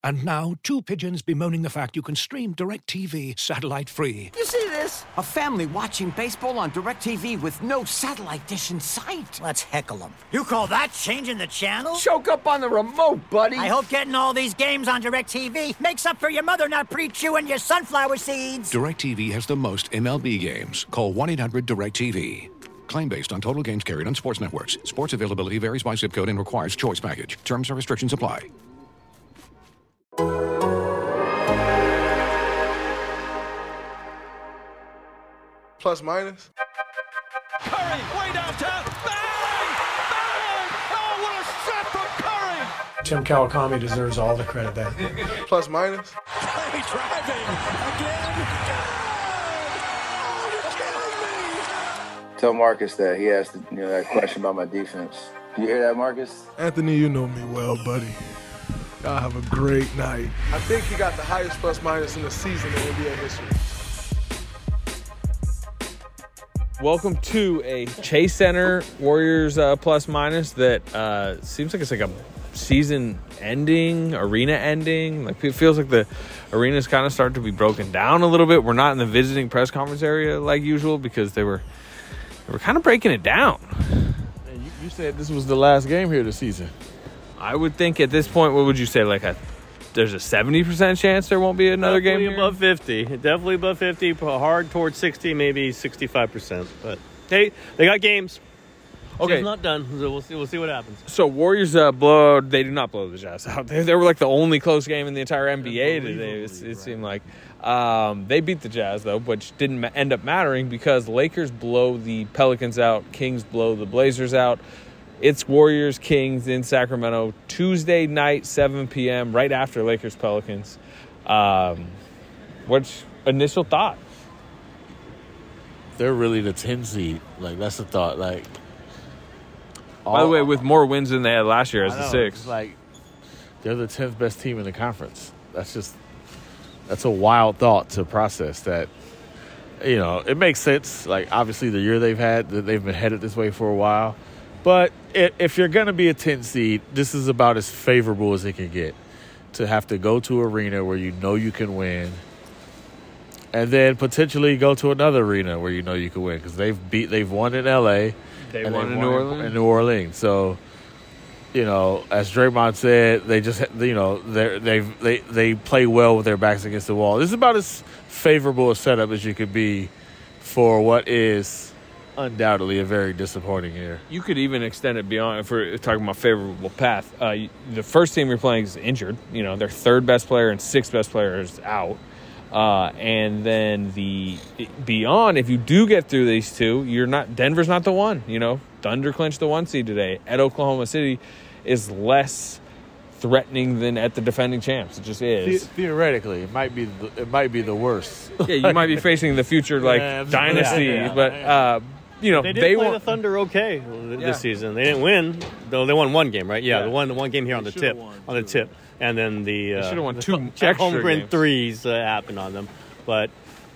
And now, two pigeons bemoaning the fact you can stream DirecTV satellite-free. You see this? A family watching baseball on DirecTV with no satellite dish in sight. Let's heckle them. You call that changing the channel? Choke up on the remote, buddy. I hope getting all these games on DirecTV makes up for your mother not pre-chewing your sunflower seeds. DirecTV has the most MLB games. Call 1-800-DirecTV. Claim based on total games carried on sports networks. Sports availability varies by zip code and requires choice package. Terms and restrictions apply. Plus minus. Curry, way downtown. Bang! Bang! Oh, what a shot from Curry! Tim Kawakami deserves all the credit there. Plus minus. Curry driving again. Oh, you're kidding me! Tell Marcus that he asked that question about my defense. You hear that, Marcus? Anthony, you know me well, buddy. Y'all have a great night. I think he got the highest plus minus in the season in NBA history. Welcome to a Chase Center Warriors plus minus that seems like it's like a season ending, arena ending. Like it feels like the arena's kind of starting to be broken down a little bit. We're not in the visiting press conference area like usual because they were kind of breaking it down. And you said this was the last game here this season. I would think at this point, what would you say? There's a 70% chance there won't be another game here? Above 50. Definitely above 50. Hard towards 60, maybe 65%. But they got games. Okay. It's not done. So we'll see what happens. So Warriors they do not blow the Jazz out. They were like the only close game in the entire NBA today. It seemed like. They beat the Jazz, though, which didn't end up mattering because Lakers blow the Pelicans out. Kings blow the Blazers out. It's Warriors-Kings in Sacramento, Tuesday night, 7 p.m., right after Lakers-Pelicans. What's initial thought? They're really the 10 seed. Like, that's the thought. Like, by the way, with more wins than they had last year as the 6. Like, they're the 10th best team in the conference. That's a wild thought to process that, it makes sense. Like, obviously, the year they've been headed this way for a while. But if you're going to be a 10 seed, this is about as favorable as it can get to have to go to an arena where you know you can win and then potentially go to another arena where you know you can win because they've won in L.A. They won in New Orleans. In New Orleans. So, as Draymond said, they just, they play well with their backs against the wall. This is about as favorable a setup as you could be for what is undoubtedly a very disappointing year. You could even extend it beyond, if we're talking about favorable path. The first team you're playing is injured. Their third best player and sixth best player is out. And then beyond, if you do get through these two, Denver's not the one. Thunder clinched the 1 seed today. At Oklahoma City is less threatening than at the defending champs. It just is. Theoretically, it might be the worst. Yeah, you might be facing the future dynasty, but. They did play the Thunder okay this season. They didn't win, though. They won one game, right? Yeah, they won the one game here on the tip. And then the should have won two homegrown threes happened on them. But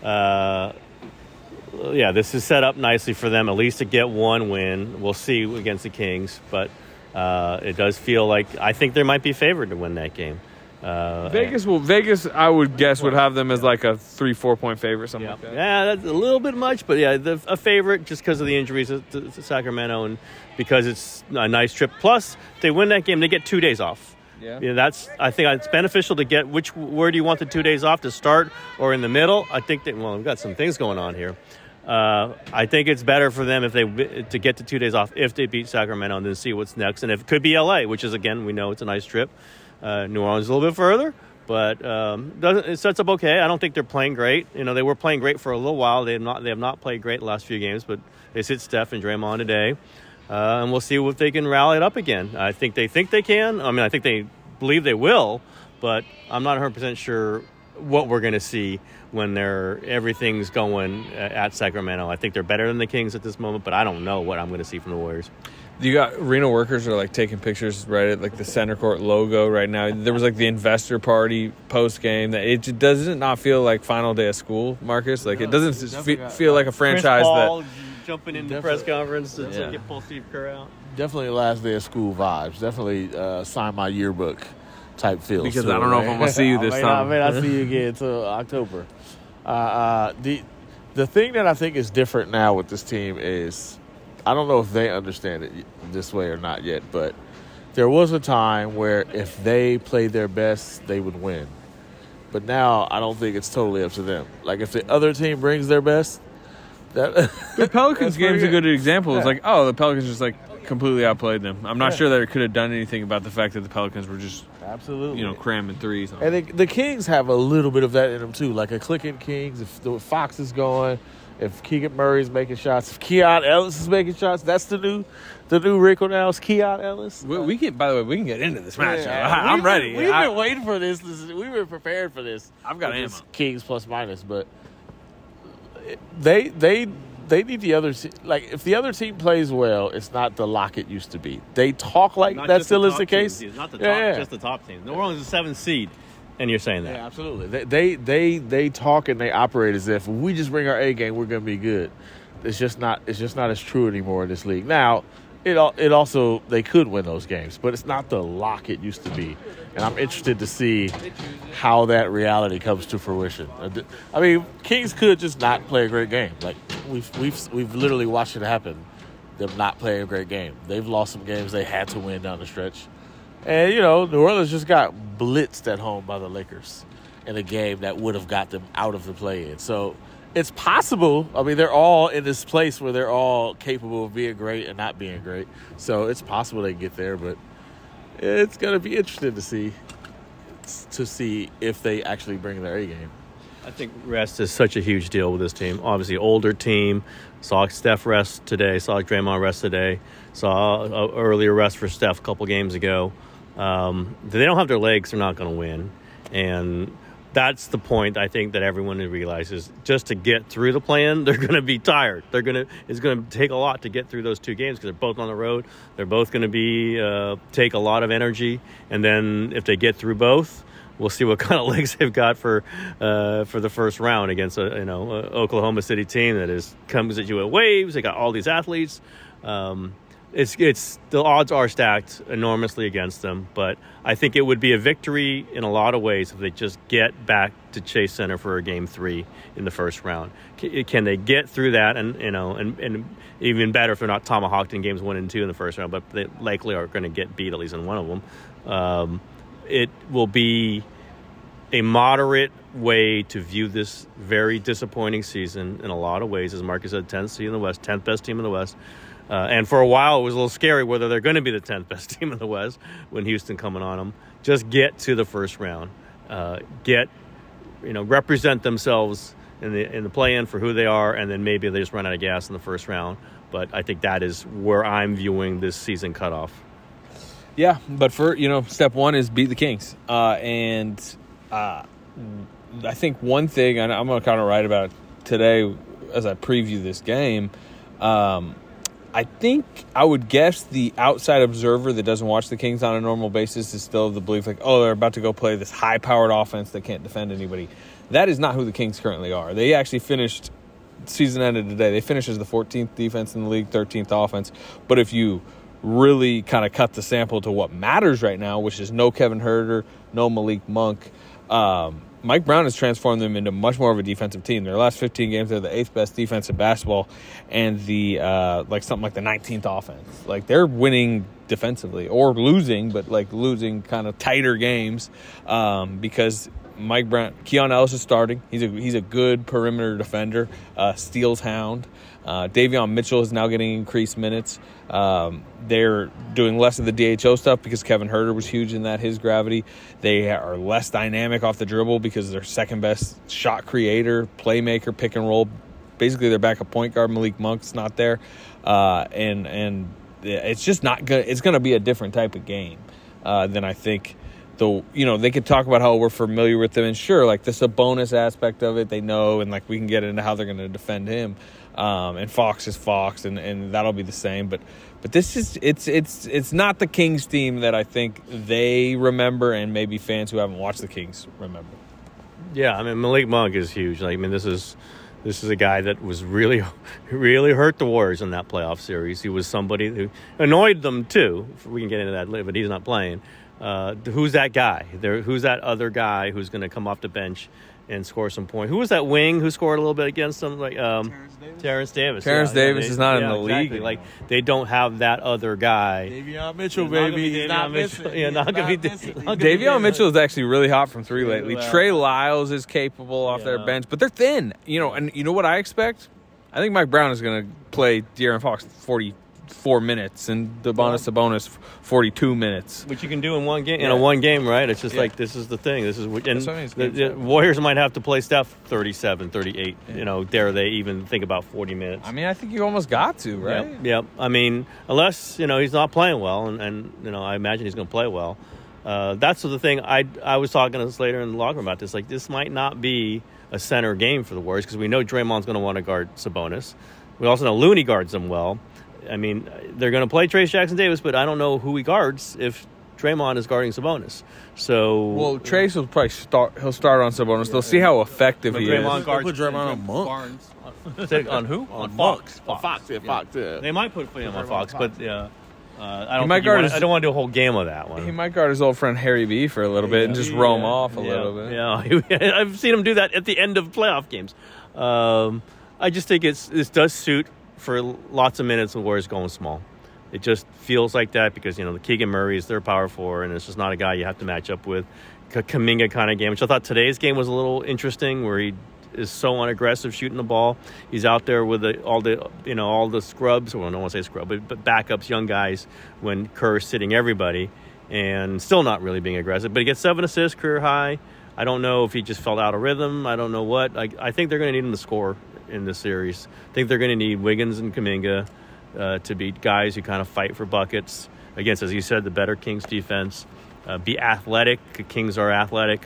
this is set up nicely for them at least to get one win. We'll see against the Kings, but it does feel like I think they might be favored to win that game. Vegas, I would guess, would have them as like a 3-4 point favorite, something like that. Yeah, that's a little bit much, but a favorite just because of the injuries to Sacramento and because it's a nice trip. Plus, if they win that game, they get 2 days off. Yeah, I think it's beneficial to get. Where do you want the 2 days off to start or in the middle? I think we've got some things going on here. I think it's better for them to get the 2 days off if they beat Sacramento and then see what's next. And if it could be LA, which is again we know it's a nice trip. New Orleans is a little bit further, but it sets up okay. I don't think they're playing great. They were playing great for a little while. They have not played great the last few games, but they sit Steph and Draymond today, and we'll see if they can rally it up again. I think they can. I think they believe they will, but I'm not 100% sure what we're going to see when everything's going at Sacramento. I think they're better than the Kings at this moment, but I don't know what I'm going to see from the Warriors. You got arena workers are taking pictures right at the center court logo right now. There was the investor party post game. That it does not feel like final day of school, Marcus. It doesn't feel like a franchise Chris Paul that jumping in the press conference to pull Steve Kerr out. Definitely last day of school vibes. Definitely sign my yearbook type feels. Because I don't know if I'm gonna see you this time. I may not see you again until October. The thing that I think is different now with this team is, I don't know if they understand it this way or not yet, but there was a time where if they played their best, they would win. But now I don't think it's totally up to them. Like, if the other team brings their best, the Pelicans game's a good example. It's like, the Pelicans just like completely outplayed them. I'm not sure that it could have done anything about the fact that the Pelicans were just cramming threes. And the Kings have a little bit of that in them too, like a clicking Kings. If the Fox is going, if Keegan Murray's making shots, if Keon Ellis is making shots, that's the new wrinkle now. Is Keon Ellis? We can get into this match. I'm ready. We've been waiting for this. We've been prepared for this. I've got ammo. Kings plus minus, but they need the other team. Like, if the other team plays well, it's not the lock it used to be. They talk like that still is the case. Teams, not the top, just the top team. New Orleans is the 7th seed, and you're saying that. Yeah, absolutely. They talk and they operate as if we just bring our A game, we're going to be good. It's just not as true anymore in this league. Now, it also, they could win those games, but it's not the lock it used to be. And I'm interested to see how that reality comes to fruition. I mean, Kings could just not play a great game. Like, we've literally watched it happen. Them not playing a great game. They've lost some games they had to win down the stretch. And, New Orleans just got blitzed at home by the Lakers in a game that would have got them out of the play-in. So it's possible. I mean, they're all in this place where they're all capable of being great and not being great. So it's possible they can get there, but it's going to be interesting to see if they actually bring their A game. I think rest is such a huge deal with this team. Obviously, older team. Saw Steph rest today. Saw Draymond rest today. Saw an earlier rest for Steph a couple games ago. If they don't have their legs, they're not going to win. And that's the point I think that everyone realizes. Just to get through the plan, they're going to be tired. It's going to take a lot to get through those two games because they're both on the road. They're both going to be take a lot of energy. And then if they get through both, we'll see what kind of legs they've got for the first round against a Oklahoma City team that comes at you with waves. They got all these athletes. It's the odds are stacked enormously against them, but I think it would be a victory in a lot of ways if they just get back to Chase Center for a game 3 in the first round. Can they get through that? And even better if they're not tomahawked in games 1 and 2 in the first round, but they likely are going to get beat at least in one of them. It will be a moderate way to view this very disappointing season in a lot of ways. As Marcus said, 10th seed in the West, 10th best team in the West. And for a while, it was a little scary whether they're going to be the 10th best team in the West when Houston coming on them. Just get to the first round. Represent themselves in the play-in for who they are, and then maybe they just run out of gas in the first round. But I think that is where I'm viewing this season cutoff. Yeah, but for step one is beat the Kings, and I think one thing, and I'm going to kind of write about it today as I preview this game. I think I would guess the outside observer that doesn't watch the Kings on a normal basis is still of the belief they're about to go play this high-powered offense that can't defend anybody. That is not who the Kings currently are. They actually finished season ended today. They finished as the 14th defense in the league, 13th offense. But if you really kind of cut the sample to what matters right now, which is no Kevin Huerter, no Malik Monk, Mike Brown has transformed them into much more of a defensive team. Their last 15 games, they're the 8th best defense in basketball, and the something like the 19th offense. Like, they're winning defensively or losing, but losing kind of tighter games because Mike Brown, Keon Ellis is starting. He's a good perimeter defender, steals hound. Davion Mitchell is now getting increased minutes. They're doing less of the DHO stuff because Kevin Huerter was huge in that, his gravity. They are less dynamic off the dribble because their second best shot creator, playmaker, pick and roll. Basically, their backup point guard, Malik Monk's not there. And it's just not good. It's going to be a different type of game than I think. Though, they could talk about how we're familiar with them, and sure, the Sabonis aspect of it, they know, and we can get into how they're going to defend him. And Fox is Fox, and that'll be the same. But this is it's not the Kings team that I think they remember, and maybe fans who haven't watched the Kings remember. Yeah, I mean, Malik Monk is huge. This is a guy that was really, really hurt the Warriors in that playoff series. He was somebody who annoyed them too. We can get into that later, but he's not playing. who's that guy? Who's that other guy who's going to come off the bench and score some points? Who was that wing who scored a little bit against them? Like Terrence Davis. Terrence Davis is not in the league. Like they don't have that other guy. Davion Mitchell, baby. Davion Mitchell. Yeah, not going to be. Davion Mitchell is actually really hot from three lately. Trey Lyles is capable off their bench, but they're thin. And you know what I expect? I think Mike Brown is going to play De'Aaron Fox 44 minutes and Domantas Sabonis 42 minutes. Which you can do in one game. In one game, right? It's just like this is the thing. This is the Warriors might have to play Steph 37, 38. Dare they even think about 40 minutes? I mean, I think you almost got to, right? Yep. I mean, unless he's not playing well, and I imagine he's going to play well. That's the thing. I was talking to Slater in the locker room about this. Like, this might not be a center game for the Warriors because we know Draymond's going to want to guard Sabonis. We also know Looney guards them well. I mean, they're going to play Trayce Jackson-Davis, but I don't know who he guards if Draymond is guarding Sabonis. So, Trayce will probably start. He'll start on Sabonis. They'll see how effective he Draymond is. Guards put Draymond on Monk. On who? On Fox. Fox. They might put him on Fox, but I don't want to do a whole game of that one. He might guard his old friend Harry B for a little bit and just roam off a little bit. Yeah, I've seen him do that at the end of playoff games. I just think this does suit for lots of minutes the Warriors going small. It just feels like that because, the Keegan Murray is their power forward, and it's just not a guy you have to match up with. Kuminga kind of game, which I thought today's game was a little interesting, where he is so unaggressive shooting the ball. He's out there with all the scrubs, well, I don't want to say scrub, but backups, young guys, when Kerr's sitting everybody, and still not really being aggressive. But he gets 7 assists, career high. I don't know if he just fell out of rhythm. I don't know what. I think they're going to need him to score in this series. I think they're going to need Wiggins and Kuminga to be guys who kind of fight for buckets against, as you said, the better Kings defense. Be athletic. Kings are athletic.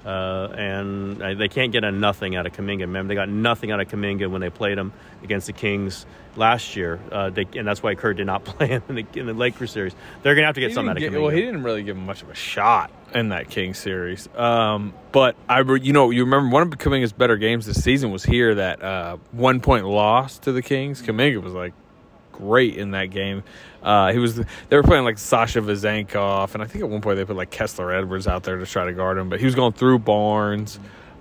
And they can't get a nothing out of Kuminga. Remember, they got nothing out of Kuminga when they played him against the Kings last year. And that's why Kerr did not play him in the Lakers series. They're going to have to get something out of Kuminga. Well, he didn't really give him much of a shot in that Kings series. But you remember one of Kuminga's better games this season was here, that 1-point loss to the Kings. Kuminga was great in that game. They were playing like Sasha Vezenkov, and I think at one point they put Kessler Edwards out there to try to guard him, but he was going through Barnes.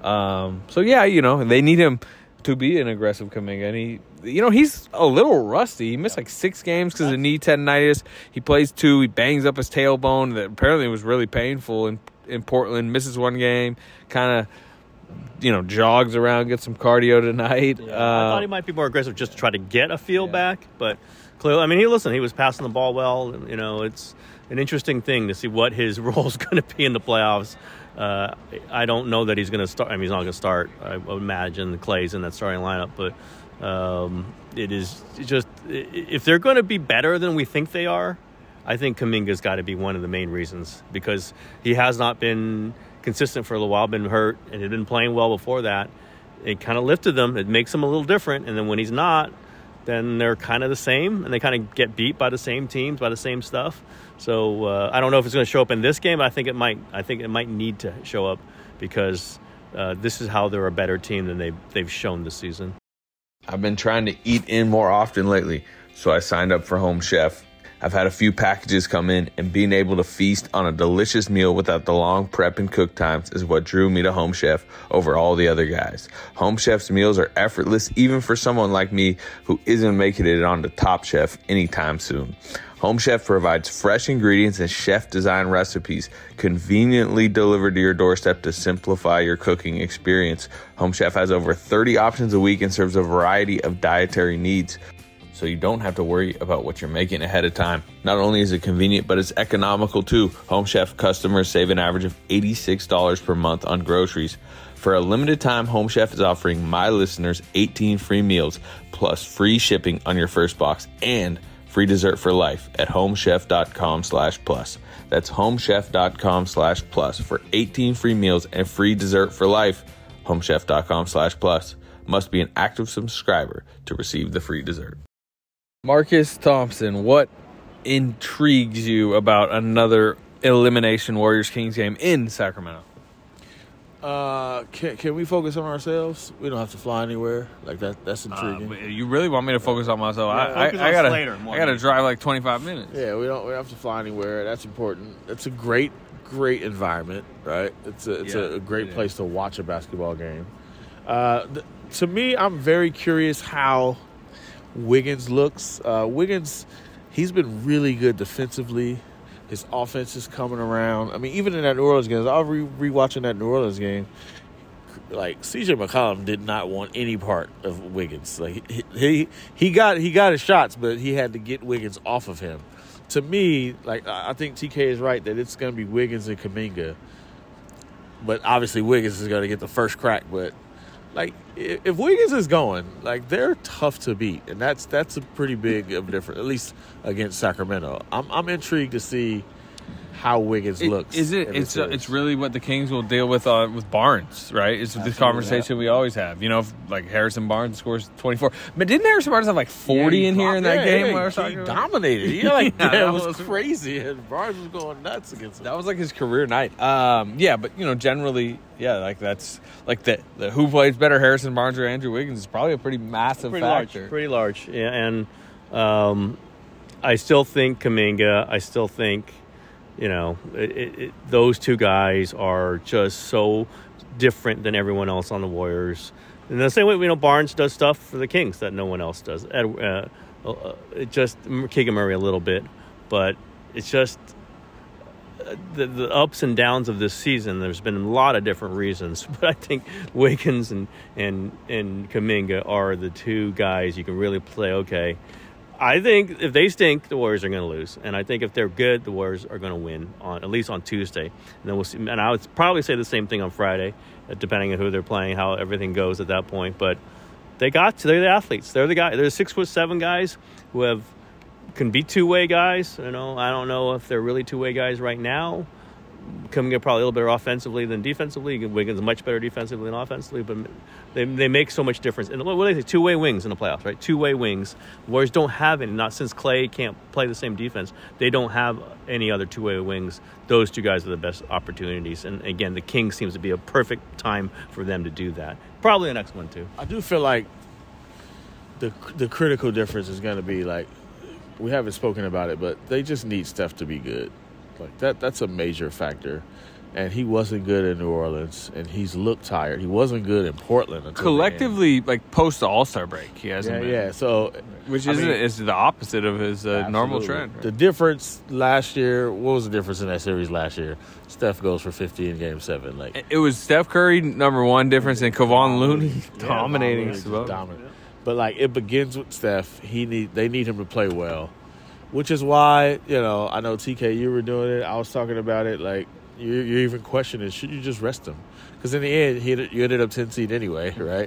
They need him to be an aggressive Kuminga, and he's a little rusty. He missed 6 games because of knee tendinitis. He plays 2. He bangs up his tailbone that apparently was really painful in Portland. Misses 1 game. Kind of jogs around, gets some cardio tonight. I thought he might be more aggressive just to try to get a feel back, but clearly, he was passing the ball well. It's an interesting thing to see what his role is going to be in the playoffs. I don't know that he's going to start. He's not going to start. I would imagine Clay's in that starting lineup, but it is just, if they're going to be better than we think they are, I think Kuminga's got to be one of the main reasons, because he has not been consistent for a little while, been hurt, and had been playing well before that. It kind of lifted them. It makes them a little different, and then when he's not, then they're kind of the same, and they kind of get beat by the same teams, by the same stuff. So I don't know if it's going to show up in this game, but I think it might. I think it might need to show up because this is how they're a better team than they've shown this season. I've been trying to eat in more often lately, so I signed up for Home Chef. I've had a few packages come in, and being able to feast on a delicious meal without the long prep and cook times is what drew me to Home Chef over all the other guys. Home Chef's meals are effortless, even for someone like me who isn't making it on to Top Chef anytime soon. Home Chef provides fresh ingredients and chef-designed recipes conveniently delivered to your doorstep to simplify your cooking experience. Home Chef has over 30 options a week and serves a variety of dietary needs, so you don't have to worry about what you're making ahead of time. Not only is it convenient, but it's economical too. Home Chef customers save an average of $86 per month on groceries. For a limited time, Home Chef is offering my listeners 18 free meals, plus free shipping on your first box and free dessert for life at homechef.com/plus. That's homechef.com/plus for 18 free meals and free dessert for life. Homechef.com/plus. Must be an active subscriber to receive the free dessert. Marcus Thompson, what intrigues you about another elimination Warriors-Kings game in Sacramento? Can we focus on ourselves? We don't have to fly anywhere. Like that's intriguing. You really want me to focus on myself? Yeah, I gotta drive like 25 minutes. Yeah, we don't have to fly anywhere. That's important. It's a great environment, right? It's a great place to watch a basketball game. To me, I'm very curious how Wiggins looks. Wiggins, he's been really good defensively. His offense is coming around. I mean, even in that New Orleans game, I was rewatching that New Orleans game. Like C.J. McCollum did not want any part of Wiggins. Like he got his shots, but he had to get Wiggins off of him. To me, like I think TK is right that it's going to be Wiggins and Kuminga. But obviously Wiggins is going to get the first crack. But like if Wiggins is going, like they're tough to beat, and that's a pretty big of a difference, at least against Sacramento. I'm intrigued to see how Wiggins looks. It's really what the Kings will deal with Barnes, right? It's the conversation we always have. You know, if, like Harrison Barnes scores 24, but didn't Harrison Barnes have like 40 in here in that game? He dominated. It was crazy, and Barnes was going nuts against him. That was like his career night. But you know, generally, like that's like the who plays better, Harrison Barnes or Andrew Wiggins, is probably a pretty massive factor. Pretty large, yeah. And I still think Kuminga. I still think. You know, those two guys are just so different than everyone else on the Warriors. In the same way, you know, Barnes does stuff for the Kings that no one else does. It just Keegan Murray a little bit, but it's just the ups and downs of this season. There's been a lot of different reasons, but I think Wiggins and Kuminga are the two guys you can really play. Okay. I think if they stink, the Warriors are going to lose. And I think if they're good, the Warriors are going to win, at least on Tuesday. And then we'll see. And I would probably say the same thing on Friday, depending on who they're playing, how everything goes at that point. But they're the athletes. They're the guys. They're 6'7" guys who can be two-way guys. You know, I don't know if they're really two-way guys right now. Coming in probably a little better offensively than defensively. Wiggins much better defensively than offensively, but they make so much difference. And what do they say? Two-way wings in the playoffs, right? Two-way wings. Warriors don't have any. Not since Clay can't play the same defense. They don't have any other two-way wings. Those two guys are the best opportunities. And again, the Kings seems to be a perfect time for them to do that. Probably the next one too. I do feel like the critical difference is going to be like we haven't spoken about it, but they just need Steph to be good. Like that's a major factor. And he wasn't good in New Orleans, and he's looked tired. He wasn't good in Portland. Collectively, like post the All-Star break, he hasn't been. Yeah, so is the opposite of his normal trend. Right? The difference last year, what was the difference in that series last year? Steph goes for 50 in Game 7. Like it was Steph Curry number one difference, and Kevon Looney dominating. Dominant. But like it begins with Steph. They need him to play well, which is why I know TK, you were doing it. I was talking about it like. You're even questioning, should you just rest him? Because in the end, you ended up 10 seed anyway, right?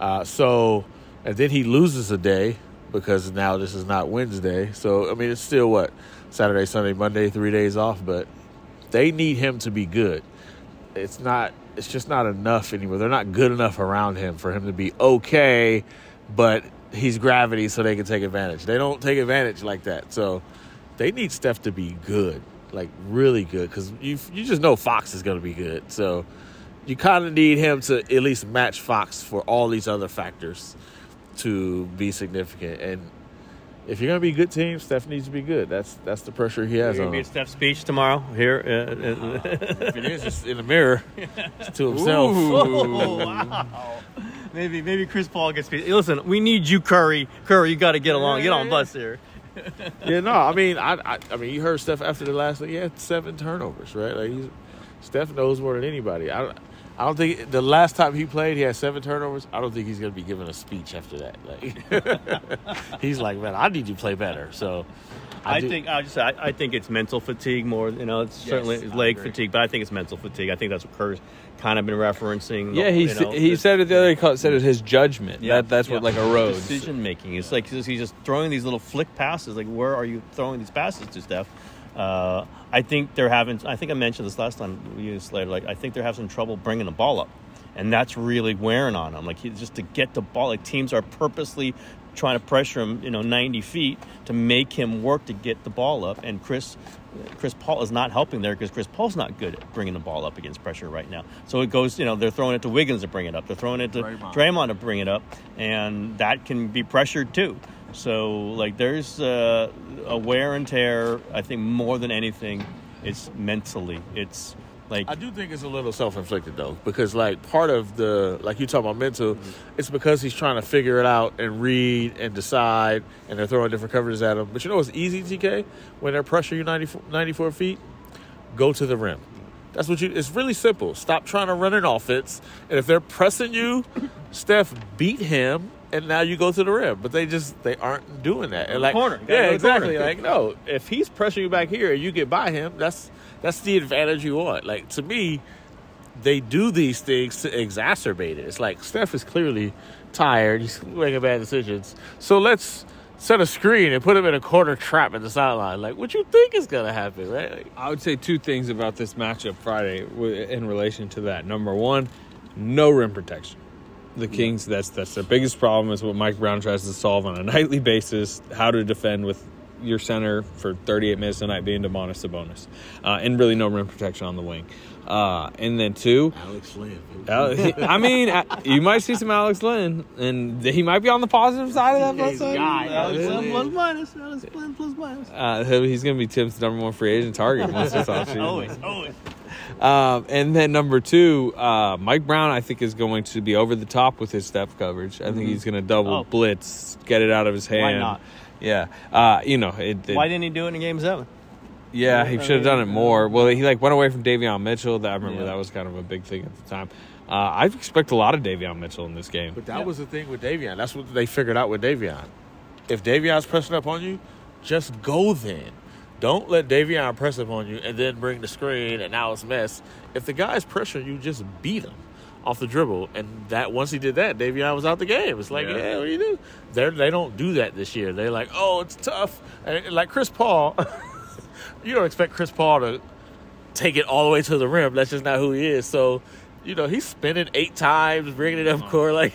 And then he loses a day because now this is not Wednesday. So, I mean, it's still what? Saturday, Sunday, Monday, 3 days off. But they need him to be good. It's just not enough anymore. They're not good enough around him for him to be okay, but he's gravity so they can take advantage. They don't take advantage like that. So they need Steph to be good. Like really good, because you just know Fox is going to be good. So you kind of need him to at least match Fox for all these other factors to be significant. And if you're going to be a good team, Steph needs to be good. That's the pressure he has on him. Be at Steph's speech tomorrow here. If it is, it's in the mirror to himself. Oh, wow. Maybe Chris Paul gets speech. Listen, we need you, Curry. Curry, you got to get along. Get on bus here. Yeah, no, I mean, I mean, you heard Steph after the last thing. He had 7 turnovers, right? Like Steph knows more than anybody. I don't think the last time he played, he had 7 turnovers. I don't think he's going to be giving a speech after that. Like, he's like, man, I need you to play better. So, I think it's mental fatigue more. It's certainly leg fatigue, but I think it's mental fatigue. I think that's what Kerr's kind of been referencing. Yeah, he said it the other day. Said it his judgment. Yeah, that's what erodes decision making. It's like he's just throwing these little flick passes. Like, where are you throwing these passes to, Steph? I think I think I mentioned this last time we used Slater. Like, I think they're having some trouble bringing the ball up, and that's really wearing on him. Like, just to get the ball. Like, teams are purposely trying to pressure him, 90 feet to make him work to get the ball up. And Chris, Chris Paul is not helping there because Chris Paul's not good at bringing the ball up against pressure right now. So it goes, they're throwing it to Wiggins to bring it up. They're throwing it to Draymond to bring it up, and that can be pressured too. So, there's a wear and tear, I think, more than anything, it's mentally. It's I do think it's a little self-inflicted, though, because, part of the, you talk about mental, it's because he's trying to figure it out and read and decide, and they're throwing different coverages at him. But you know what's easy, TK? When they're pressuring you 94 feet, go to the rim. That's it's really simple. Stop trying to run an offense, and if they're pressing you, Steph beat him, and now you go to the rim. But they aren't doing that. And corner. Yeah, exactly. No, if he's pressuring you back here and you get by him, that's the advantage you want. To me, they do these things to exacerbate it. It's Steph is clearly tired. He's making bad decisions. So let's set a screen and put him in a corner trap at the sideline. What you think is going to happen, right? I would say two things about this matchup Friday in relation to that. Number one, no rim protection. The Kings, that's their biggest problem, is what Mike Brown tries to solve on a nightly basis, how to defend with your center for 38 minutes a night being Domantas Sabonis. And really no rim protection on the wing. And then two, Alex Len. You might see some Alex Len, and he might be on the positive side of that. Alex Len plus minus. Alex Len plus minus. He's going to be Tim's number one free agent target once this offseason. Always. And then number two, Mike Brown, I think, is going to be over the top with his Steph coverage. I think he's going to double blitz, get it out of his hand. Why not? Yeah. Why didn't he do it in Game 7? Yeah, he should have done it more. Well, he went away from Davion Mitchell. I remember that was kind of a big thing at the time. I expect a lot of Davion Mitchell in this game. But that was the thing with Davion. That's what they figured out with Davion. If Davion's pressing up on you, just go then. Don't let Davion press up on you and then bring the screen and now it's a mess. If the guy's pressuring you, just beat him off the dribble. And that once he did that, Davion was out the game. It's what do you do? They don't do that this year. They're it's tough. And Chris Paul, you don't expect Chris Paul to take it all the way to the rim. That's just not who he is. So, he's spinning 8 times, bringing it up court.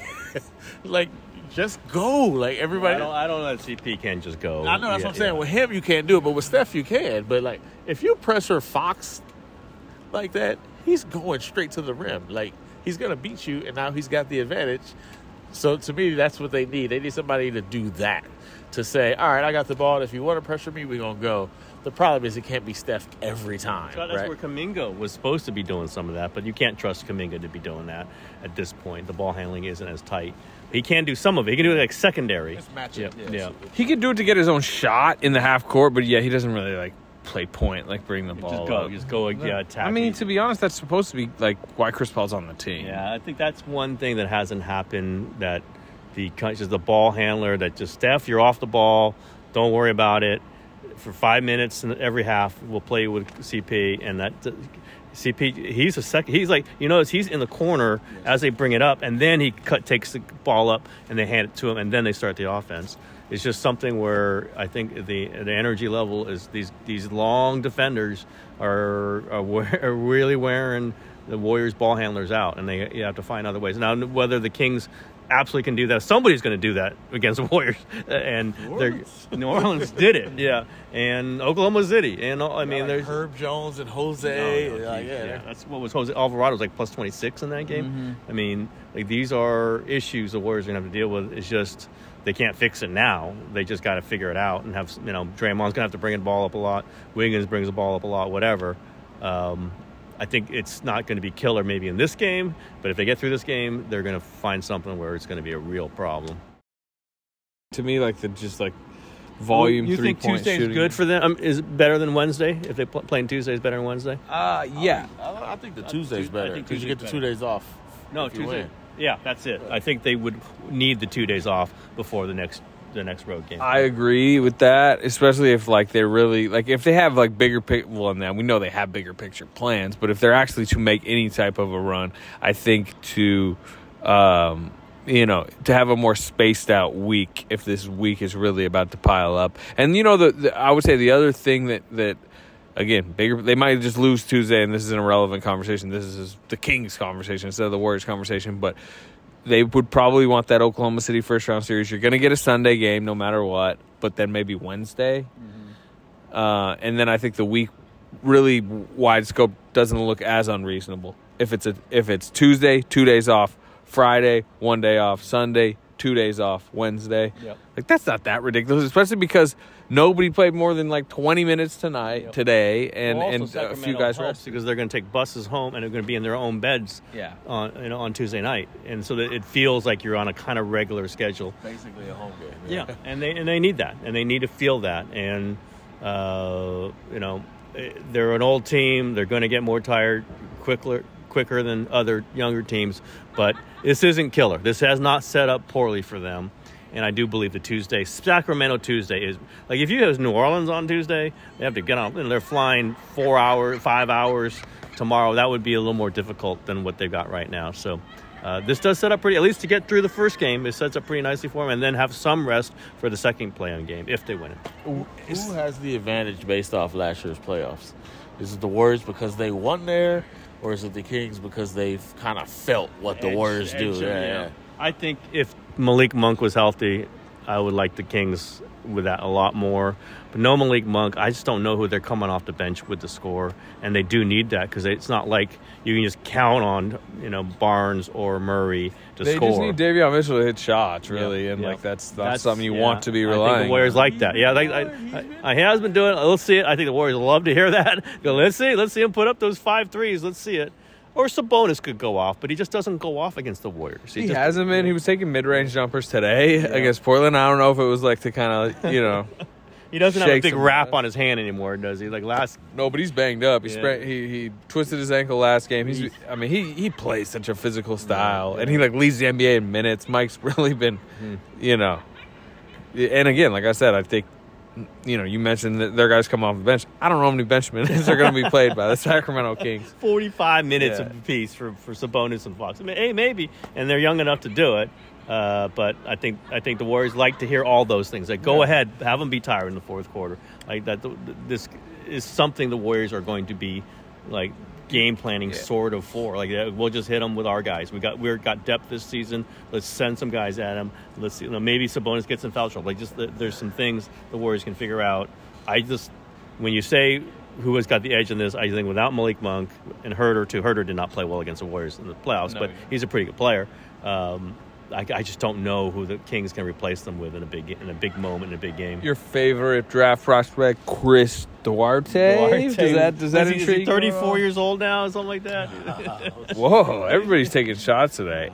Just go. Everybody. I don't let CP can just go. I know, that's what I'm saying. With him, you can't do it, but with Steph, you can. But, if you pressure Fox like that, he's going straight to the rim. He's going to beat you, and now he's got the advantage. So, to me, that's what they need. They need somebody to do that, to say, all right, I got the ball. If you want to pressure me, we're going to go. The problem is it can't be Steph every time. So that's where Kuminga was supposed to be doing some of that, but you can't trust Kuminga to be doing that at this point. The ball handling isn't as tight. He can do some of it. He can do it secondary. Just match it. Yeah. He can do it to get his own shot in the half court, but he doesn't really play point, bring the ball up. Just go, attack. To be honest, that's supposed to be why Chris Paul's on the team. Yeah, I think that's one thing that hasn't happened, that just the ball handler, that just, Steph, you're off the ball, don't worry about it. For 5 minutes in every half, we'll play with CP, and that CP, he's a second. He's he's in the corner as they bring it up, and then he takes the ball up and they hand it to him, and then they start the offense. It's just something where I think the energy level is these long defenders are really wearing the Warriors ball handlers out, and you have to find other ways. Now, whether the Kings absolutely can do that, somebody's going to do that against the Warriors, and New Orleans did it, and Oklahoma City, and there's Herb Jones and Jose. That's what was Jose Alvarado was plus 26 in that game. These are issues the Warriors are going to have to deal with. It's just they can't fix it now. They just got to figure it out and have Draymond's going to have to bring the ball up a lot. Wiggins brings the ball up a lot. Whatever. I think it's not going to be killer maybe in this game, but if they get through this game, they're going to find something where it's going to be a real problem. To me, volume. You think Tuesday is good for them? Is it better than Wednesday? If they playing Tuesday is better than Wednesday? Yeah. I think the Tuesday's better because you get the 2 days off. No, Tuesday. Yeah, that's it. I think they would need the 2 days off before the next road game. I agree with that, especially if they're really if they have bigger now we know they have bigger picture plans, but if they're actually to make any type of a run, I think to have a more spaced out week, if this week is really about to pile up. And I would say the other thing that again, they might just lose Tuesday, and this is an irrelevant conversation. This is the Kings conversation instead of the Warriors conversation, but they would probably want that Oklahoma City first-round series. You're going to get a Sunday game no matter what, but then maybe Wednesday. And then I think the week really wide scope doesn't look as unreasonable. If it's Tuesday, 2 days off, Friday, 1 day off, Sunday, 2 days off, Wednesday. Yep. Like, that's not that ridiculous, especially because nobody played more than like 20 minutes today, and a few guys rested because they're going to take buses home and they're going to be in their own beds on Tuesday night, and so that it feels like you're on a kind of regular schedule. Basically a home game. Yeah, and they need that, and they need to feel that, and they're an old team. They're going to get more tired quicker than other younger teams, but this isn't killer. This has not set up poorly for them, and I do believe the Sacramento Tuesday is like if you have New Orleans on Tuesday, they have to get on, and they're flying 5 hours tomorrow. That would be a little more difficult than what they've got right now. So this does set up pretty, at least to get through the first game, it sets up pretty nicely for them, and then have some rest for the second play-in game if they win it. Who has the advantage based off last year's playoffs? Is it the Warriors because they won there, or is it the Kings because they've kind of felt what the Warriors do? Yeah. I think if Malik Monk was healthy, I would like the Kings with that a lot more. But no Malik Monk, I just don't know who they're coming off the bench with the score, and they do need that because it's not like you can just count on Barnes or Murray to score. They just need Davion Mitchell to hit shots, really, and that's something you want to be relying. I think the Warriors like that. Yeah, he has been doing it. Let's see it. I think the Warriors love to hear that. Go, let's see him put up those 5 threes. Let's see it. Or Sabonis could go off, but he just doesn't go off against the Warriors. He hasn't been. He was taking mid-range jumpers today against Portland. I don't know if it was like to kind of, He doesn't have a big wrap on his hand anymore, does he? No, but he's banged up. He twisted his ankle last game. He plays such a physical style, and he leads the NBA in minutes. Mike's really been, And again, like I said, I think, you mentioned that their guys come off the bench. I don't know how many bench minutes are going to be played by the Sacramento Kings. 45 minutes apiece for Sabonis and Fox. I mean, hey, maybe, and they're young enough to do it. But I think the Warriors like to hear all those things. Go ahead, have them be tired in the fourth quarter. Like that, this is something the Warriors are going to be game planning sort of for. We'll just hit them with our guys. We've got depth this season. Let's send some guys at them. Let's see. Maybe Sabonis gets in foul trouble. There's some things the Warriors can figure out. When you say who has got the edge in this, I think without Malik Monk and Herter too. Herter did not play well against the Warriors in the playoffs, but he's a pretty good player. I just don't know who the Kings can replace them with in a big moment in a big game. Your favorite draft prospect, Chris Duarte? Does that intrigue you? Is he 34 years old now or something like that? Whoa, everybody's taking shots today.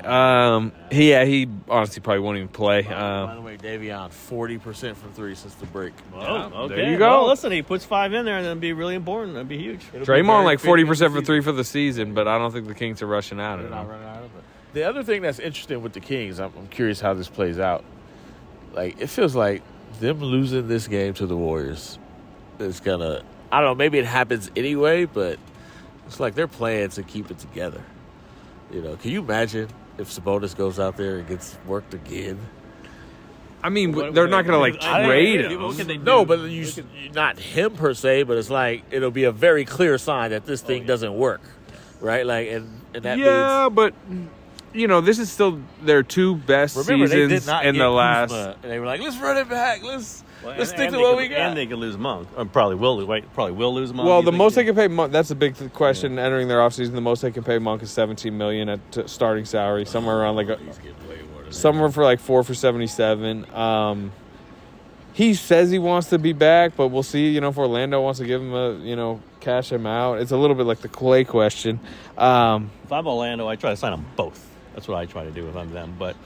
He honestly probably won't even play. By the way, Davion, 40% from 3 since the break. Okay. There you go. Well, listen, he puts 5 in there, and that'd be really important. That'd be huge. Draymond 40% from 3 for the season, but I don't think the Kings are rushing out. They're not running out of it. The other thing that's interesting with the Kings, I'm curious how this plays out. It feels like them losing this game to the Warriors is gonna, I don't know, maybe it happens anyway, but it's like they're playing to keep it together. Can you imagine if Sabonis goes out there and gets worked again? I mean, they're not going to trade him. No, but not him per se, but it's it'll be a very clear sign that this thing doesn't work, right? And that means, but this is still their 2 best seasons in the last. And they were like, let's run it back. Let's stick to what we got. And they could lose Monk. Probably will lose Monk. Well, the most they can pay Monk, that's a big question entering their offseason. The most they can pay Monk is $17 million at starting salary, somewhere around somewhere for 4 for 77. He says he wants to be back, but we'll see. If Orlando wants to give him cash him out. It's a little bit like the Clay question. If I'm Orlando, I try to sign them both. That's what I try to do if I'm them. But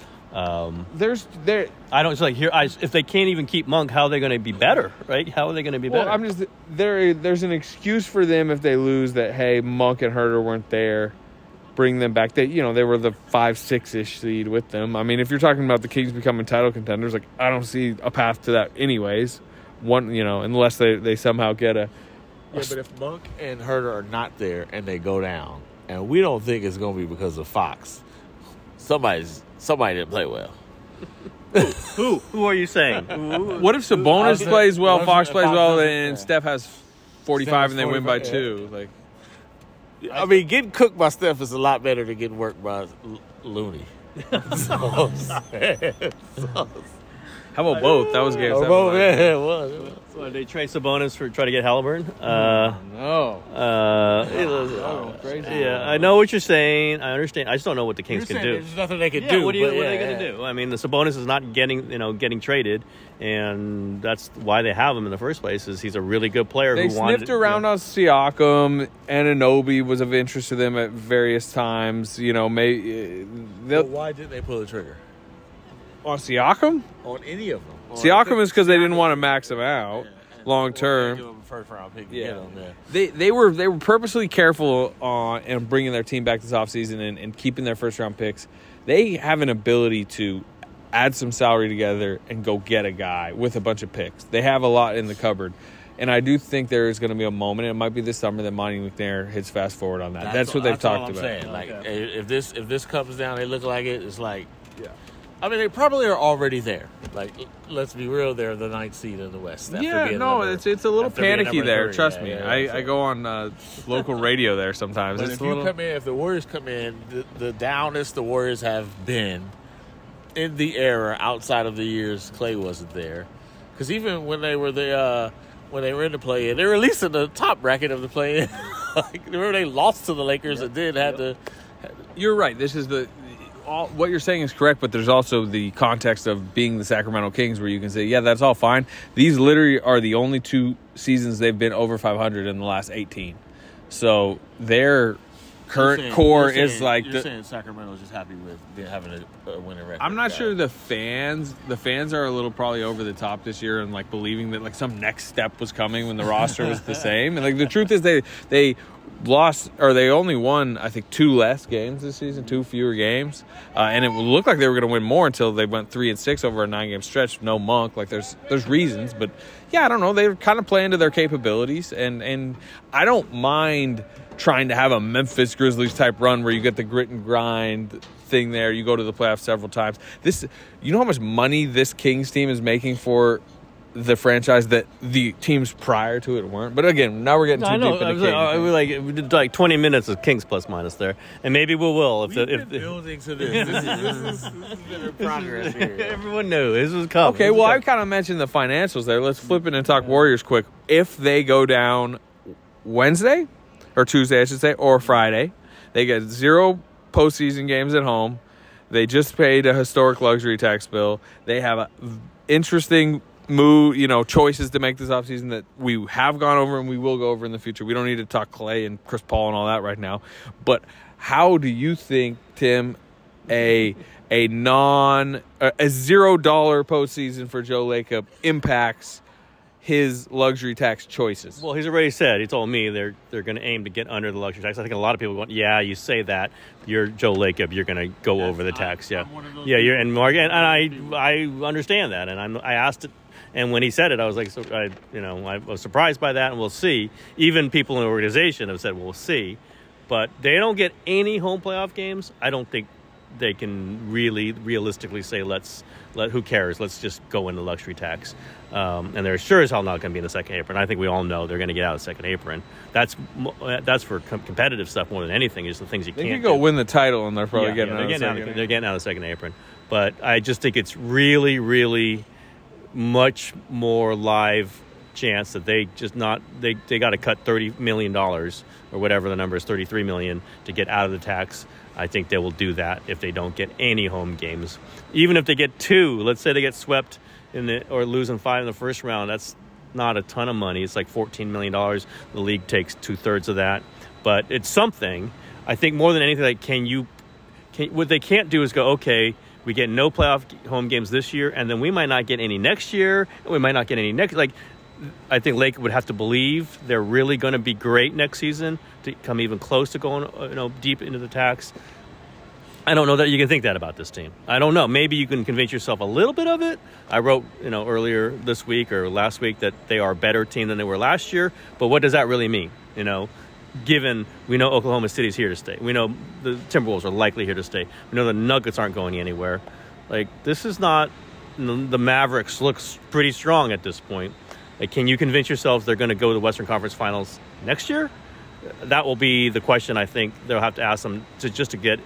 I don't if they can't even keep Monk, how are they going to be better, right? How are they going to be better? There's an excuse for them if they lose that, hey, Monk and Herter weren't there. Bring them back. They were the 5-6-ish seed with them. I mean, if you're talking about the Kings becoming title contenders, I don't see a path to that anyways. Unless they somehow get a. Yeah, but if Monk and Herter are not there and they go down, and we don't think it's going to be because of Fox, somebody didn't play well. Who are you saying? What if Sabonis plays well, Fox plays well, and Steph has 45 and they win by 2? I mean, getting cooked by Steph is a lot better than getting worked by Looney. How about both? That was game 7. Both, yeah, it was. So they trade Sabonis for try to get Halliburton. No. Crazy. Yeah, I know what you're saying. I understand. I just don't know what the Kings can do. There's nothing they can do. What are they going to do? I mean, the Sabonis is not getting traded, and that's why they have him in the first place. Is he's a really good player. They sniffed around on Siakam, and Anunoby was of interest to them at various times. You know, why did they pull the trigger on Siakam? On any of them? Siakam is because they didn't want to max him out long term. Give him a first-round pick. Yeah. They were purposely careful on and bringing their team back this offseason and keeping their first-round picks. They have an ability to add some salary together and go get a guy with a bunch of picks. They have a lot in the cupboard. And I do think there is going to be a moment, and it might be this summer, that Monty McNair hits fast forward on that. That's what they've talked about. Saying. Like, if this comes down, they look like it. It's like, I mean, they probably are already there. Like, let's be real, they're the 9th seed in the West. It's a little panicky there. Trust me. I go on local radio there sometimes. But if the Warriors come in, the downest the Warriors have been in the era outside of the years Clay wasn't there, because even when they were in the play-in, they were at least in the top bracket of the play-in. Remember they lost to the Lakers and then had to. You're right. This is what you're saying is correct, but there's also the context of being the Sacramento Kings where you can say, yeah, that's all fine. These literally are the only 2 seasons they've been over 500 in the last 18. So their current core is like... You're saying Sacramento's just happy with having a winning record. I'm not sure the fans are a little probably over the top this year and like believing that like some next step was coming when the roster was the same. And like the truth is they lost, or they only won, I think, 2 less games this season, 2 fewer games, and it looked like they were going to win more until they went 3-6 over a 9-game stretch. No Monk, like there's reasons, but yeah, I don't know. They're kind of playing to their capabilities, and I don't mind trying to have a Memphis Grizzlies type run where you get the grit and grind thing there. You go to the playoffs several times. You know how much money this Kings team is making for the franchise that the teams prior to it weren't. But again, now we're getting too deep into Kings. We did like 20 minutes of Kings plus minus there, and maybe we will. We've been building to this. This has been in progress here. Everyone knew this was coming. Okay, well, I kind of mentioned the financials there. Let's flip it and talk Warriors quick. If they go down Wednesday, or Tuesday, I should say, or Friday, they get 0 postseason games at home. They just paid a historic luxury tax bill. They have an interesting choices to make this offseason that we have gone over and we will go over in the future. We don't need to talk Clay and Chris Paul and all that right now. But how do you think, Tim, a $0 postseason for Joe Lacob impacts his luxury tax choices? Well, he's already said, he told me they're going to aim to get under the luxury tax. I think a lot of people are going, yeah, you say that, you're Joe Lacob, you're going to go over the tax. Yeah, you're, and Morgan, and I understand that, and I asked it. And when he said it, I was like, I was surprised by that, and we'll see. Even people in the organization have said, we'll see. But they don't get any home playoff games. I don't think they can really realistically say, who cares? Let's just go into luxury tax. And they're sure as hell not going to be in the second apron. I think we all know they're going to get out of the second apron. That's for competitive stuff more than anything. Is the things you can't. They could go win the title, and they're probably getting out of the second apron. They're getting out of the second apron. But I just think it's really, really much more live chance that they got to cut $30 million or whatever the number is, $33 million, to get out of the tax. I think they will do that if they don't get any home games. Even if they get 2, let's say they get swept or losing 5 in the first round, that's not a ton of money. It's like $14 million. The league takes 2/3 of that, but it's something. I think more than anything, like what they can't do is go, okay, we get no playoff home games this year, and then we might not get any next year, and we might not get any next. Like, I think Lake would have to believe they're really going to be great next season to come even close to going, deep into the tax. I don't know that you can think that about this team. I don't know. Maybe you can convince yourself a little bit of it. I wrote, earlier this week or last week that they are a better team than they were last year. But what does that really mean? Given we know Oklahoma City's here to stay. We know the Timberwolves are likely here to stay. We know the Nuggets aren't going anywhere. Like, this is not – the Mavericks looks pretty strong at this point. Like, can you convince yourselves they're going to go to the Western Conference Finals next year? That will be the question I think they'll have to ask them to get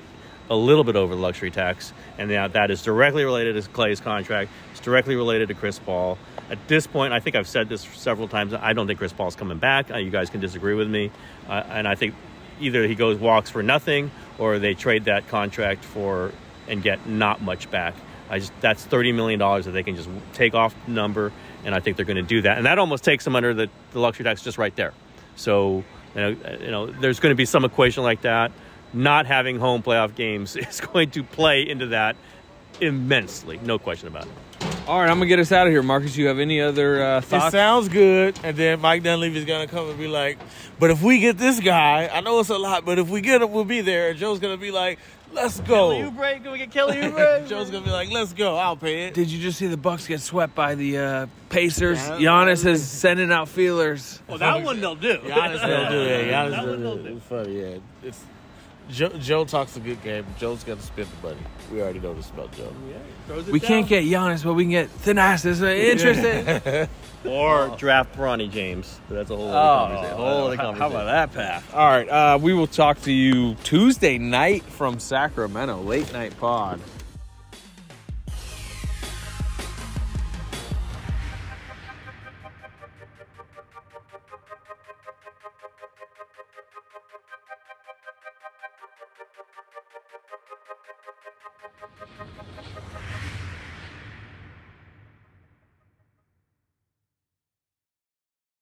a little bit over the luxury tax, and that is directly related to Clay's contract. It's directly related to Chris Paul. At this point, I think I've said this several times, I don't think Chris Paul's coming back. You guys can disagree with me. And I think either he walks for nothing, or they trade that contract and get not much back. That's $30 million that they can just take off the number, and I think they're going to do that. And that almost takes them under the luxury tax just right there. So, there's going to be some equation like that. Not having home playoff games is going to play into that immensely, no question about it. All right, I'm going to get us out of here. Marcus, you have any other thoughts? It sounds good, and then Mike Dunleavy's going to come and be like, but if we get this guy, I know it's a lot, but if we get him, we'll be there. And Joe's going to be like, let's go. Kelly Oubre, can we get Kelly Oubre? Joe's going to be like, let's go, I'll pay it. Did you just see the Bucks get swept by the Pacers? Giannis is sending out feelers. Well, that one they'll do. Giannis will do it. That one they'll do. It's funny, yeah. Joe talks a good game. Joe's going to spend the money. We already know this about Joe. Yeah, we can't get Giannis, but we can get Thanasis. Interesting. Or draft Bronny James. That's a whole other conversation. How about that path? All right, we will talk to you Tuesday night from Sacramento. Late night pod.